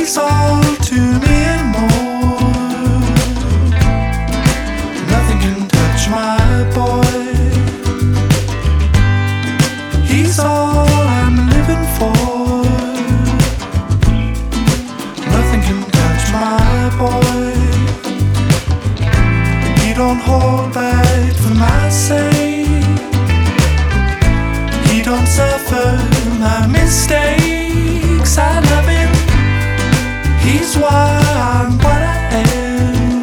He's all to me and more. Nothing can touch my boy. He's all I'm living for. Nothing can touch my boy. He don't hold back for my sake. He don't suffer my mistakes. I love him. He's why I'm what I am.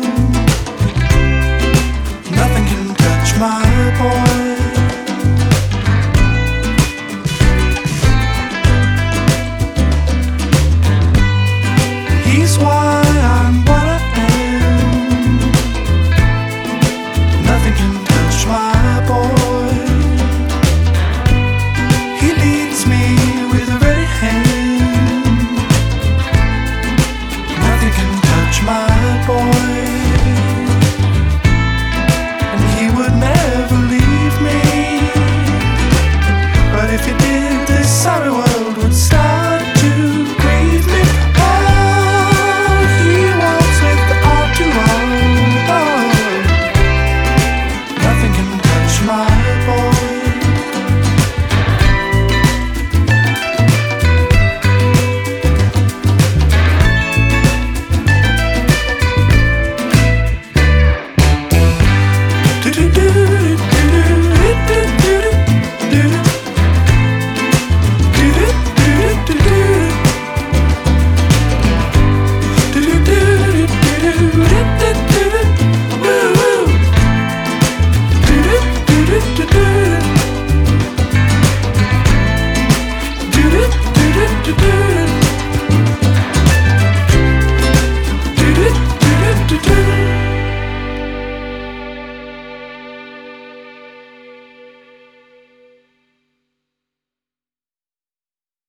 Nothing can touch my boy. He's why